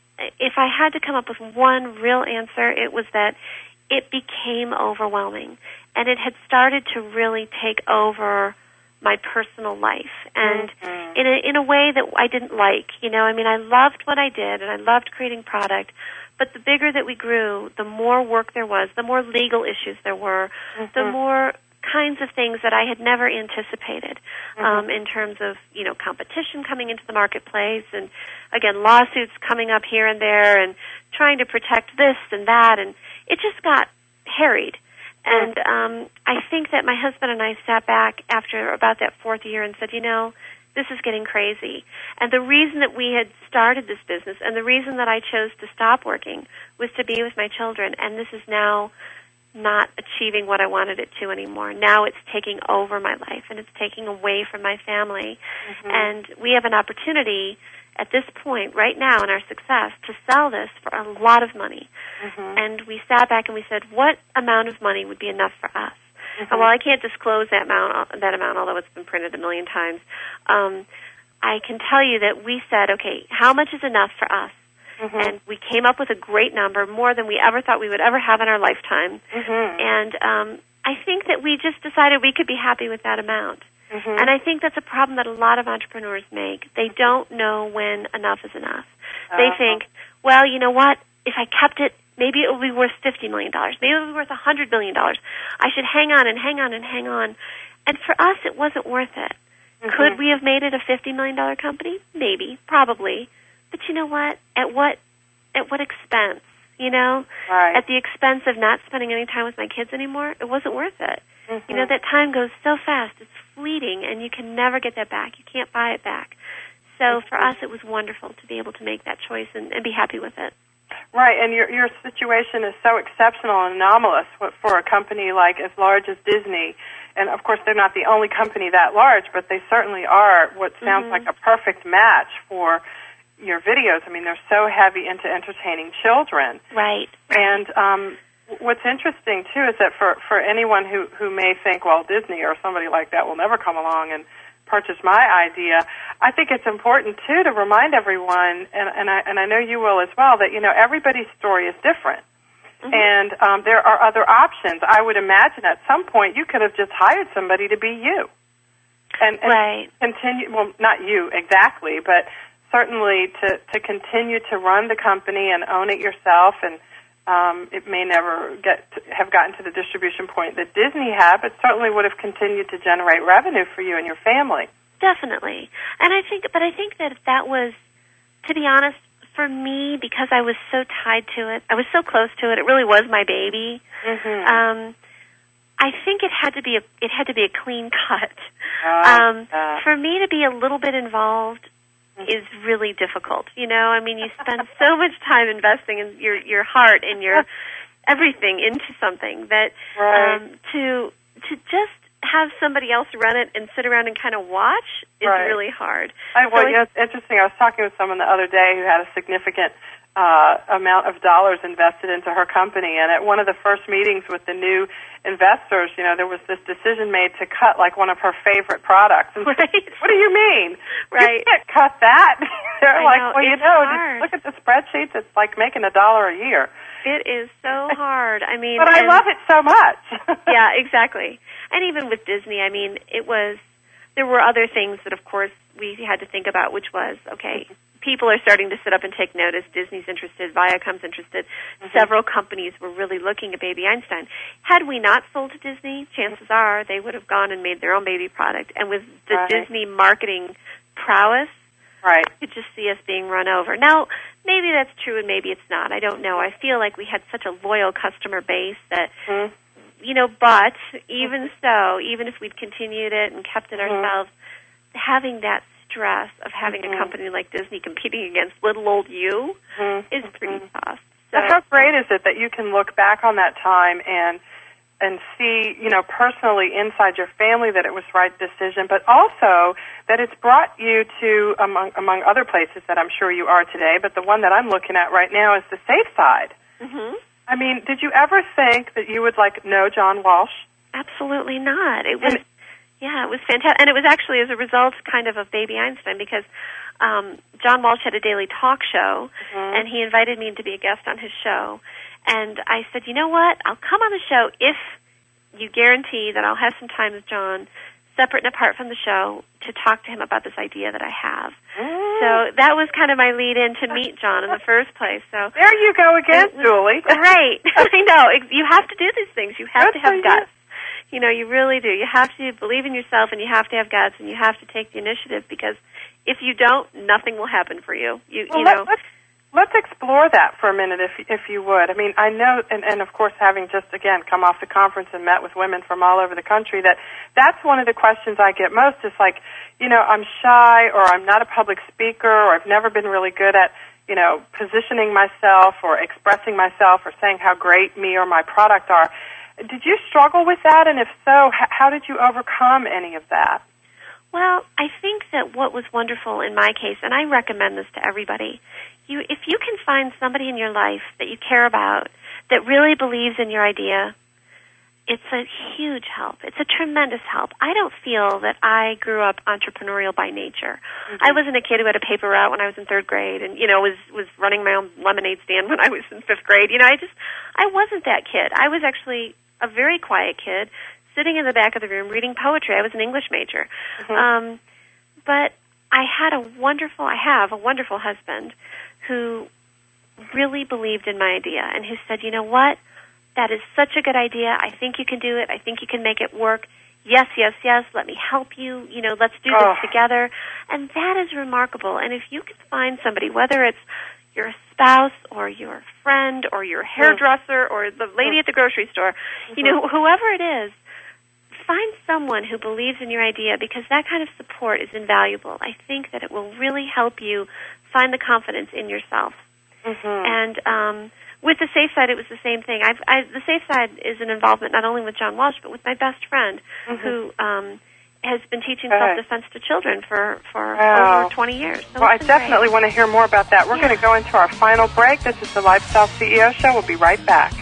if I had to come up with one real answer, it was that it became overwhelming, and it had started to really take over my personal life, and mm-hmm. in a in a way that I didn't like. You know, I mean, I loved what I did, and I loved creating product, but the bigger that we grew, the more work there was, the more legal issues there were, mm-hmm. the more kinds of things that I had never anticipated, mm-hmm. um, in terms of, you know, competition coming into the marketplace, and again, lawsuits coming up here and there, and trying to protect this and that, and it just got harried. And um, I think that my husband and I sat back after about that fourth year and said, you know, this is getting crazy. And the reason that we had started this business, and the reason that I chose to stop working, was to be with my children. And this is now not achieving what I wanted it to anymore. Now it's taking over my life, and it's taking away from my family. Mm-hmm. And we have an opportunity at this point, right now in our success, to sell this for a lot of money. Mm-hmm. And we sat back and we said, what amount of money would be enough for us? Mm-hmm. And while I can't disclose that amount, that amount, although it's been printed a million times, um, I can tell you that we said, okay, how much is enough for us? Mm-hmm. And we came up with a great number, more than we ever thought we would ever have in our lifetime. Mm-hmm. And um, I think that we just decided we could be happy with that amount. Mm-hmm. And I think that's a problem that a lot of entrepreneurs make. They don't know when enough is enough. Uh-huh. They think, well, you know what? If I kept it, maybe it will be worth fifty million dollars. Maybe it will be worth one hundred million dollars. I should hang on and hang on and hang on. And for us, it wasn't worth it. Mm-hmm. Could we have made it a fifty million dollars company? Maybe, probably. But you know what? At what at what expense? You know? Right. At the expense of not spending any time with my kids anymore, it wasn't worth it. Mm-hmm. You know, that time goes so fast. It's fleeting, and you can never get that back. You can't buy it back. So mm-hmm. for us, it was wonderful to be able to make that choice and, and be happy with it. Right, and your your situation is so exceptional and anomalous for a company like as large as Disney. And, of course, they're not the only company that large, but they certainly are what sounds mm-hmm. like a perfect match for your videos. I mean, they're so heavy into entertaining children. Right. And um, what's interesting, too, is that for, for anyone who, who may think, well, Disney or somebody like that will never come along and purchase my idea, I think it's important, too, to remind everyone, and, and, I, and I know you will as well, that, you know, everybody's story is different. Mm-hmm. And um, there are other options. I would imagine at some point you could have just hired somebody to be you. And, and right. continue, well, not you exactly, but certainly to, to continue to run the company and own it yourself. And um, it may never get to, have gotten to the distribution point that Disney had, but certainly would have continued to generate revenue for you and your family. Definitely. And I think, but I think that that was, to be honest, for me, because I was so tied to it, I was so close to it, it really was my baby. Mm-hmm. Um, I think it had to be a, it had to be a clean cut. Oh, um, uh, for me to be a little bit involved is really difficult. You know, I mean, you spend so much time investing in your, your heart and your everything into something that, right. um, to, to just have somebody else run it and sit around and kind of watch is right. really hard. I, well, so you know, it's interesting. I was talking with someone the other day who had a significant uh, amount of dollars invested into her company, and at one of the first meetings with the new investors, you know, there was this decision made to cut like one of her favorite products. And right. What do you mean? Right. You can't cut that. They're I like, know. well, you It's know, hard. just look at the spreadsheets. It's like making a dollar a year. It is so hard. I mean, but I and, love it so much. yeah, exactly. And even with Disney, I mean, it was, there were other things that, of course, we had to think about, which was, okay, people are starting to sit up and take notice. Disney's interested. Viacom's interested. Mm-hmm. Several companies were really looking at Baby Einstein. Had we not sold to Disney, chances are they would have gone and made their own baby product. And with the right. Disney marketing prowess, right. you could just see us being run over. Now, maybe that's true and maybe it's not. I don't know. I feel like we had such a loyal customer base that, mm-hmm. you know, but even so, even if we'd continued it and kept it mm-hmm. ourselves, having that stress of having mm-hmm. a company like Disney competing against little old you mm-hmm. is pretty mm-hmm. tough. So how great is it that you can look back on that time and and see, you know, personally inside your family that it was the right decision, but also that it's brought you to, among among other places that I'm sure you are today, but the one that I'm looking at right now is the safe side. Mm-hmm. I mean, did you ever think that you would, like, know John Walsh? Absolutely not. It was, and, yeah, it was fantastic. And it was actually as a result kind of of Baby Einstein because um, John Walsh had a daily talk show, mm-hmm. and he invited me to be a guest on his show. And I said, you know what, I'll come on the show if you guarantee that I'll have some time with John, separate and apart from the show, to talk to him about this idea that I have. Mm. So that was kind of my lead-in to meet John in the first place. So there you go again, was, Julie. Right. I know. You have to do these things. You have Good to have for guts. You. you know, you really do. You have to believe in yourself, and you have to have guts, and you have to take the initiative, because if you don't, nothing will happen for you. You, well, you know. Let's, let's explore that for a minute, if if you would. I mean, I know, and, and of course, having just, again, come off the conference and met with women from all over the country, that that's one of the questions I get most is like, you know, I'm shy, or I'm not a public speaker, or I've never been really good at, you know, positioning myself or expressing myself or saying how great me or my product are. Did you struggle with that? And if so, how did you overcome any of that? Well, I think that what was wonderful in my case, and I recommend this to everybody, you, if you can find somebody in your life that you care about that really believes in your idea, it's a huge help. It's a tremendous help. I don't feel that I grew up entrepreneurial by nature. Mm-hmm. I wasn't a kid who had a paper route when I was in third grade and, you know, was, was running my own lemonade stand when I was in fifth grade. You know, I just, I wasn't that kid. I was actually a very quiet kid sitting in the back of the room reading poetry. I was an English major. Mm-hmm. Um, but I had a wonderful, I have a wonderful husband who really believed in my idea and who said, you know what? That is such a good idea. I think you can do it. I think you can make it work. Yes, yes, yes. Let me help you. You know, let's do this oh. together. And that is remarkable. And if you can find somebody, whether it's your spouse or your friend or your hairdresser or the lady at the grocery store, mm-hmm. you know, whoever it is, find someone who believes in your idea, because that kind of support is invaluable. I think that it will really help you find the confidence in yourself. Mm-hmm. And um, with the Safe Side, it was the same thing. I've, I, the Safe Side is an involvement not only with John Walsh, but with my best friend, mm-hmm. who um, has been teaching okay. self-defense to children for, for wow. over twenty years. So well, I definitely great. want to hear more about that. We're yeah. going to go into our final break. This is the Lifestyle C E O Show. We'll be right back.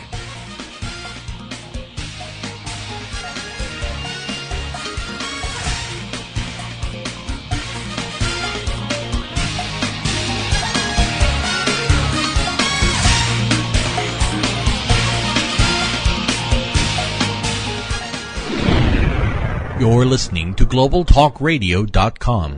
You're listening to Global Talk Radio dot com.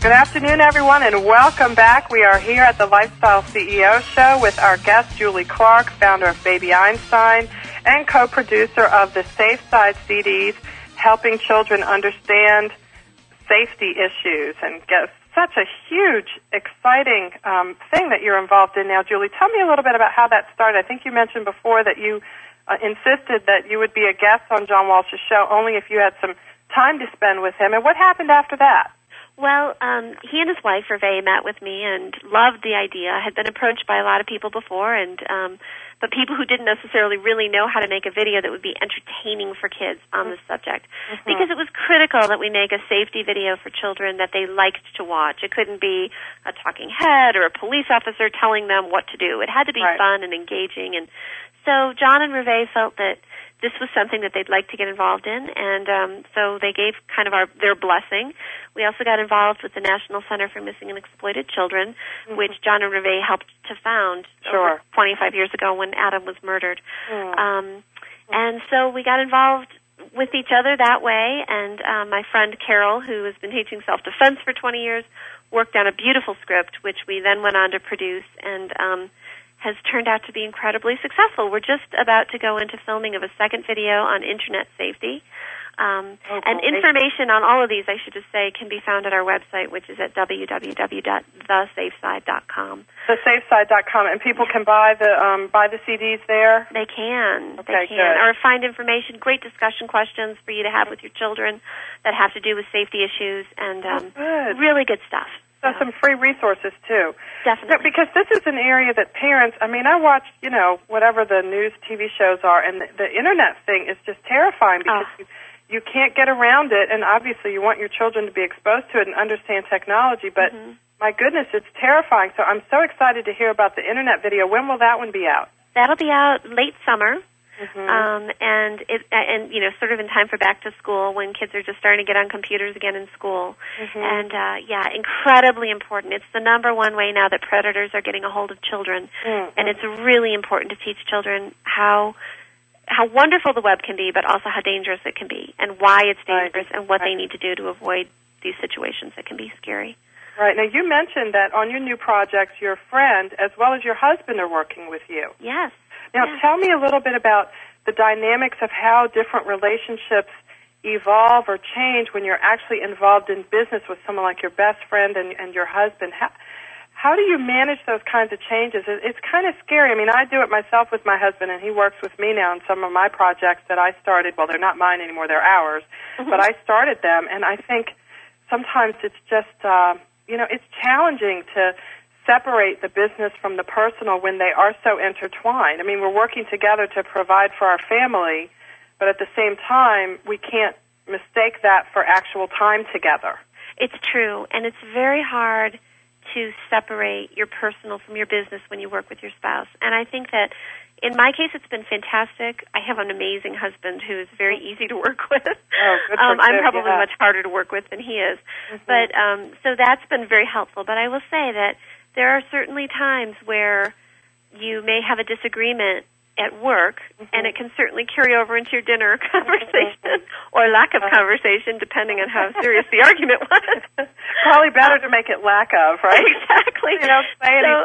Good afternoon, everyone, and welcome back. We are here at the Lifestyle C E O Show with our guest, Julie Clark, founder of Baby Einstein and co-producer of the Safe Side C Ds, helping children understand safety issues. And get such a huge, exciting um, thing that you're involved in now. Julie, tell me a little bit about how that started. I think you mentioned before that you uh, insisted that you would be a guest on John Walsh's show only if you had some time to spend with him. And what happened after that? Well, um, he and his wife, Hervé, met with me and loved the idea. I had been approached by a lot of people before, and um, but people who didn't necessarily really know how to make a video that would be entertaining for kids on this subject. Mm-hmm. Because it was critical that we make a safety video for children that they liked to watch. It couldn't be a talking head or a police officer telling them what to do. It had to be right. fun and engaging. And so John and Hervé felt that this was something that they'd like to get involved in, and um, so they gave kind of our, their blessing. We also got involved with the National Center for Missing and Exploited Children, mm-hmm. which John and Hervé helped to found sure. over twenty-five years ago when Adam was murdered. Mm. Um, and so we got involved with each other that way, and uh, my friend Carol, who has been teaching self-defense for twenty years, worked on a beautiful script, which we then went on to produce, and um, has turned out to be incredibly successful. We're just about to go into filming of a second video on Internet safety. Um, oh, and information on all of these, I should just say, can be found at our website, which is at w w w dot the safe side dot com. the safe side dot com, and people can buy the um, buy the C Ds there? They can. Okay, they can. good. Or find information, great discussion questions for you to have with your children that have to do with safety issues, and um, oh, good. really good stuff. So some free resources, too. Definitely. Because this is an area that parents, I mean, I watch, you know, whatever the news T V shows are, and the, the Internet thing is just terrifying because oh. you, you can't get around it, and obviously you want your children to be exposed to it and understand technology, but mm-hmm. my goodness, it's terrifying. So I'm so excited to hear about the Internet video. When will that one be out? That'll be out late summer. Mm-hmm. Um, and it, and you know, sort of in time for back to school when kids are just starting to get on computers again in school. Mm-hmm. And uh, yeah, incredibly important. It's the number one way now that predators are getting a hold of children, mm-hmm. and it's really important to teach children how how wonderful the web can be, but also how dangerous it can be, and why it's dangerous, right. and what right. they need to do to avoid these situations that can be scary. Right. Now, you mentioned that on your new projects, your friend as well as your husband are working with you. Yes. Now, yes. tell me a little bit about the dynamics of how different relationships evolve or change when you're actually involved in business with someone like your best friend and, and your husband. How, how do you manage those kinds of changes? It, it's kind of scary. I mean, I do it myself with my husband, and he works with me now on some of my projects that I started. Well, they're not mine anymore. They're ours. Mm-hmm. But I started them, and I think sometimes it's just, uh, you know, it's challenging to separate the business from the personal when they are so intertwined. I mean, we're working together to provide for our family, but at the same time, we can't mistake that for actual time together. It's true, and it's very hard to separate your personal from your business when you work with your spouse. And I think that in my case, it's been fantastic. I have an amazing husband who is very easy to work with. Oh, good for um, I'm you, probably yeah. much harder to work with than he is. Mm-hmm. But um, so that's been very helpful. But I will say that there are certainly times where you may have a disagreement at work, mm-hmm. and it can certainly carry over into your dinner conversation mm-hmm. or lack of conversation, depending on how serious the argument was. Probably better to make it lack of, right? Exactly. You don't say so,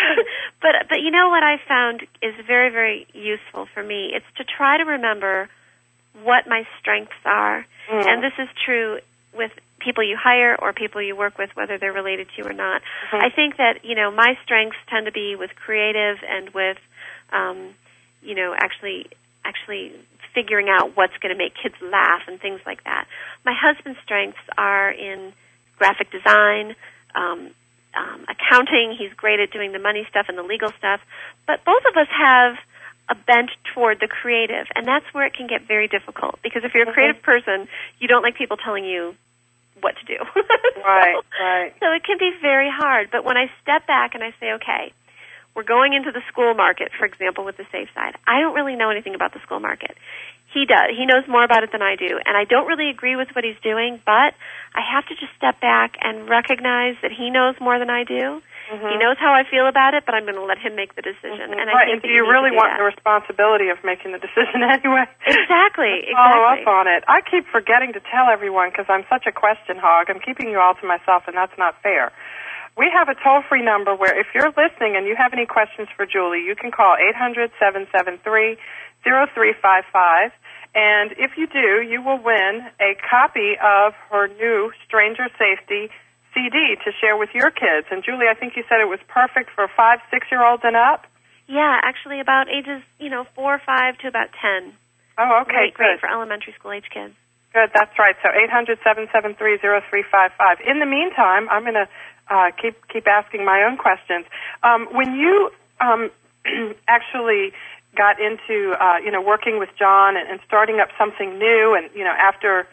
but but you know what I found is very, very useful for me? It's to try to remember what my strengths are, mm. and this is true with people you hire or people you work with, whether they're related to you or not. Mm-hmm. I think that, you know, my strengths tend to be with creative and with, um, you know, actually actually figuring out what's going to make kids laugh and things like that. My husband's strengths are in graphic design, um, um, accounting. He's great at doing the money stuff and the legal stuff. But both of us have a bent toward the creative, and that's where it can get very difficult, because if you're a creative person, you don't like people telling you what to do. Right, so, right. So it can be very hard. But when I step back and I say, okay, we're going into the school market, for example, with the Safe Side. I don't really know anything about the school market. He does. He knows more about it than I do. And I don't really agree with what he's doing, but I have to just step back and recognize that he knows more than I do. Mm-hmm. He knows how I feel about it, but I'm going to let him make the decision. Mm-hmm. And right. I think and do you really do want that. the responsibility of making the decision anyway? Exactly. Follow exactly. up on it. I keep forgetting to tell everyone because I'm such a question hog. I'm keeping you all to myself, and that's not fair. We have a toll-free number where if you're listening and you have any questions for Julie, you can call eight hundred, seven seven three, zero three five five. And if you do, you will win a copy of her new Stranger Safety C D to share with your kids. And Julie, I think you said it was perfect for five, six-year-olds and up? Yeah, actually about ages, you know, four, five to about ten. Oh, okay, great, good. Great for elementary school age kids. Good, that's right. So eight hundred, seven seven three, zero three five five. In the meantime, I'm going to uh, keep keep asking my own questions. Um, when you um, actually got into, uh, you know, working with John and, and starting up something new, and, you know, after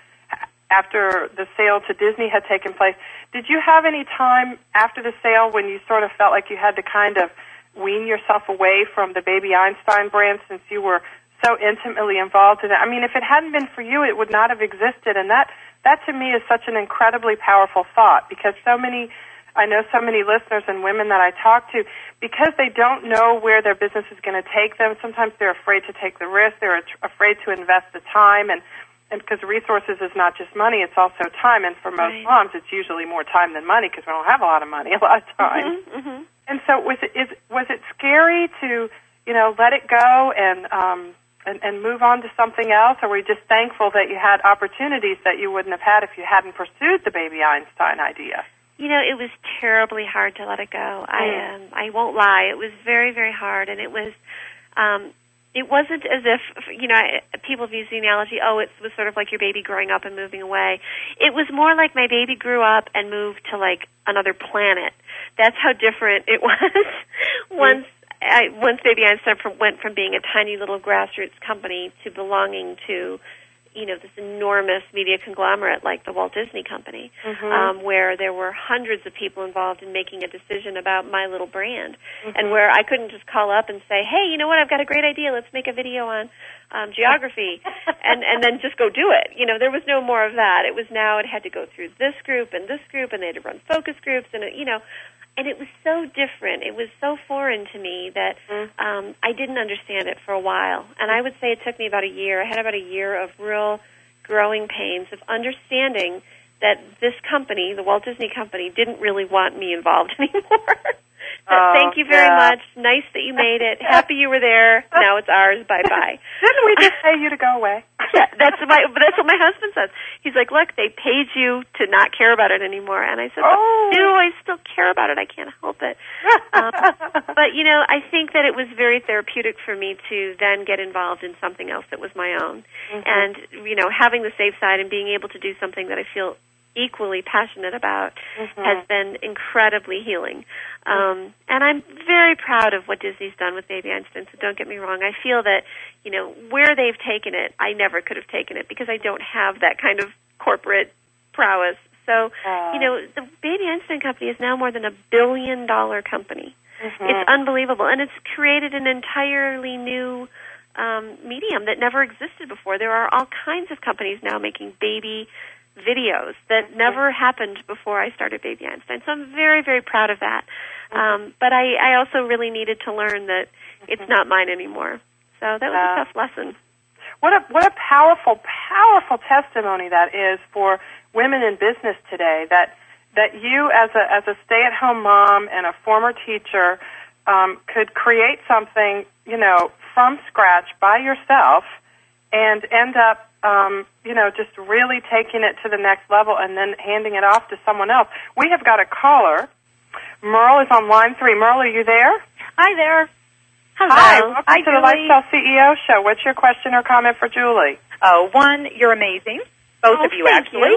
after the sale to Disney had taken place, did you have any time after the sale when you sort of felt like you had to kind of wean yourself away from the Baby Einstein brand since you were so intimately involved in it? I mean, if it hadn't been for you, it would not have existed, and that, that to me is such an incredibly powerful thought, because so many, I know so many listeners and women that I talk to, because they don't know where their business is going to take them, sometimes they're afraid to take the risk, they're afraid to invest the time, and and because resources is not just money, it's also time, and for most right. moms, it's usually more time than money because we don't have a lot of money a lot of times. Mm-hmm, mm-hmm. And so was it, is, was it scary to, you know, let it go and, um, and and move on to something else, or were you just thankful that you had opportunities that you wouldn't have had if you hadn't pursued the Baby Einstein idea? You know, it was terribly hard to let it go. Mm. I um, I won't lie. It was very, very hard, and it was um, it wasn't as if, you know, people have used the analogy, oh, it was sort of like your baby growing up and moving away. It was more like my baby grew up and moved to, like, another planet. That's how different it was once I, once Baby Einstein from, went from being a tiny little grassroots company to belonging to, you know, this enormous media conglomerate like the Walt Disney Company, mm-hmm. um, where there were hundreds of people involved in making a decision about my little brand, mm-hmm. and where I couldn't just call up and say, hey, you know what, I've got a great idea, let's make a video on um, geography, and, and then just go do it. You know, there was no more of that. It was now it had to go through this group and this group, and they had to run focus groups, and, it, you know, and it was so different. It was so foreign to me that um, I didn't understand it for a while. And I would say it took me about a year. I had about a year of real growing pains of understanding that this company, the Walt Disney Company, didn't really want me involved anymore. So oh, thank you very yeah. much. Nice that you made it. Happy you were there. Now it's ours. Bye-bye. Didn't we just pay you to go away? Yeah, that's my, that's what my husband says. He's like, look, they paid you to not care about it anymore. And I said, oh. do I still care about it? I can't help it. um, but, you know, I think that it was very therapeutic for me to then get involved in something else that was my own. Mm-hmm. And, you know, having the safe side and being able to do something that I feel equally passionate about mm-hmm. has been incredibly healing. Um, and I'm very proud of what Disney's done with Baby Einstein, so don't get me wrong. I feel that, you know, where they've taken it, I never could have taken it because I don't have that kind of corporate prowess. So, uh, you know, the Baby Einstein Company is now more than a billion dollar company. Mm-hmm. It's unbelievable. And it's created an entirely new um, medium that never existed before. There are all kinds of companies now making baby videos that mm-hmm. never happened before I started Baby Einstein. So I'm very, very proud of that. Mm-hmm. Um, but I, I also really needed to learn that mm-hmm. it's not mine anymore. So that was uh, a tough lesson. What a what a powerful, powerful testimony that is for women in business today. That that you, as a as a stay-at-home mom and a former teacher, um, could create something, you know, from scratch by yourself, and end up, um, you know, just really taking it to the next level and then handing it off to someone else. We have got a caller. Merle is on line three. Merle, are you there? Hi there. Hello. Hi. Welcome Hi, to the Julie. Lifestyle C E O Show. What's your question or comment for Julie? Oh, one, you're amazing. Both oh, of you, thank actually. You.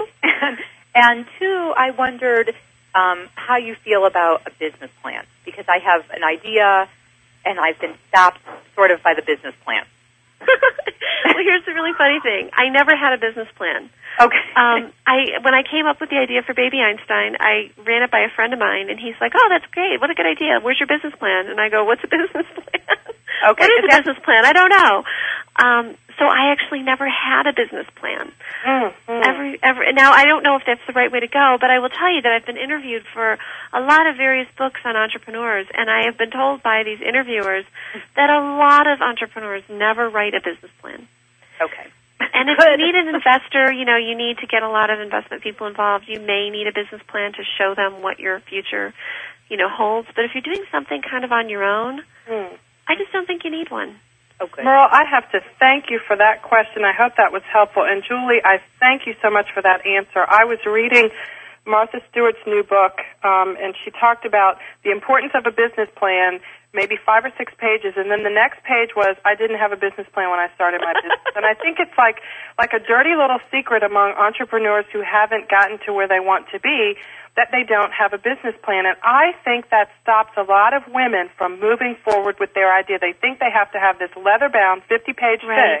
And two, I wondered um, how you feel about a business plan, because I have an idea, and I've been stopped sort of by the business plan. Well, here's the really funny thing. I never had a business plan. Okay. Um, I when I came up with the idea for Baby Einstein, I ran it by a friend of mine, and he's like, "Oh, that's great! What a good idea! Where's your business plan?" And I go, "What's a business plan? Okay. What is a business plan? I don't know." Um, so I actually never had a business plan. Mm-hmm. Every, every, now, I don't know if that's the right way to go, but I will tell you that I've been interviewed for a lot of various books on entrepreneurs, and I have been told by these interviewers that a lot of entrepreneurs never write a business plan. Okay. And if you need an investor, you know, you need to get a lot of investment people involved. You may need a business plan to show them what your future, you know, holds. But if you're doing something kind of on your own, mm. I just don't think you need one. Okay. Merle, I have to thank you for that question. I hope that was helpful. And Julie, I thank you so much for that answer. I was reading Martha Stewart's new book, um, and she talked about the importance of a business plan, maybe five or six pages, and then the next page was, I didn't have a business plan when I started my business. And I think it's like like a dirty little secret among entrepreneurs who haven't gotten to where they want to be, that they don't have a business plan. And I think that stops a lot of women from moving forward with their idea. They think they have to have this leather-bound fifty-page Right. thing,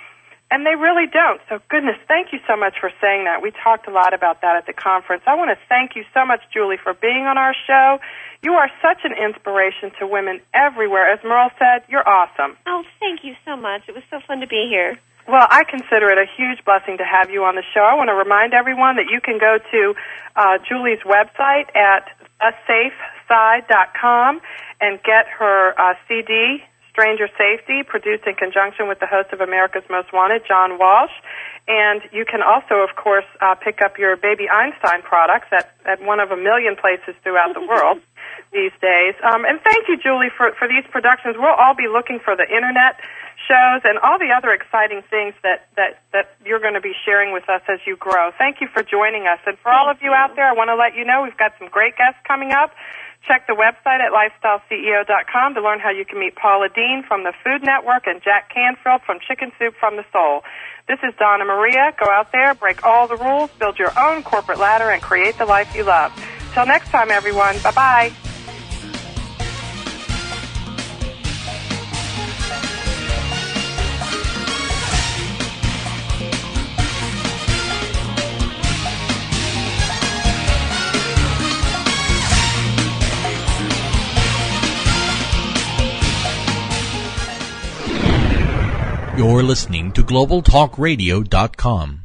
and they really don't. So, goodness, thank you so much for saying that. We talked a lot about that at the conference. I want to thank you so much, Julie, for being on our show. You are such an inspiration to women everywhere. As Merle said, you're awesome. Oh, thank you so much. It was so fun to be here. Well, I consider it a huge blessing to have you on the show. I want to remind everyone that you can go to uh, Julie's website at a safe side dot com and get her uh, C D, Stranger Safety, produced in conjunction with the host of America's Most Wanted, John Walsh. And you can also, of course, uh, pick up your Baby Einstein products at, at one of a million places throughout the world these days. Um, and thank you, Julie, for, for these productions. We'll all be looking for the Internet shows and all the other exciting things that, that, that you're going to be sharing with us as you grow. Thank you for joining us. And for all of you out there, I want to let you know we've got some great guests coming up. Check the website at lifestyle C E O dot com to learn how you can meet Paula Deen from the Food Network and Jack Canfield from Chicken Soup from the Soul. This is Donna Maria. Go out there, break all the rules, build your own corporate ladder, and create the life you love. Till next time, everyone. Bye-bye. You're listening to global talk radio dot com.